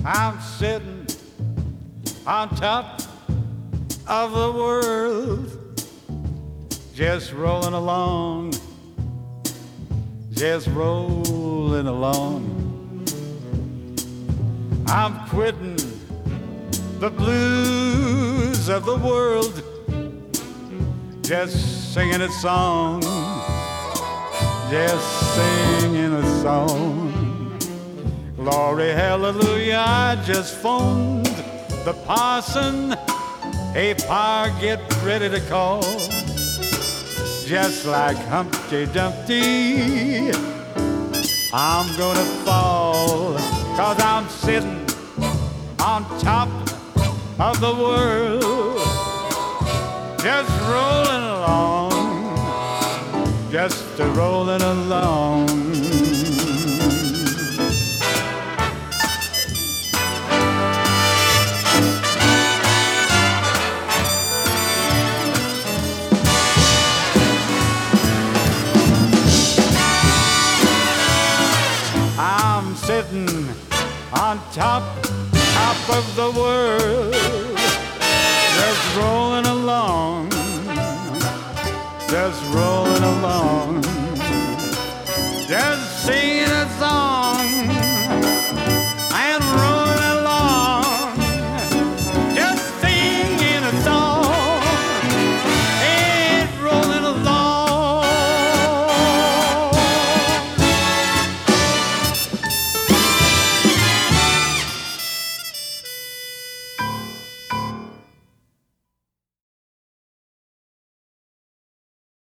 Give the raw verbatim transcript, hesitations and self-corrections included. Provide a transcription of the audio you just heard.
I'm sitting on top of the world, just rolling along, just rolling along. I'm quitting the blues of the world, just singing a song, just singing a song. Glory, hallelujah, I just phoned the parson. Hey, Pa, get ready to call. Just like Humpty Dumpty, I'm gonna fall, 'cause I'm sitting on top of the world, just rolling along, just rolling along. I'm sitting on top, top of the world, just rolling along, just rolling along.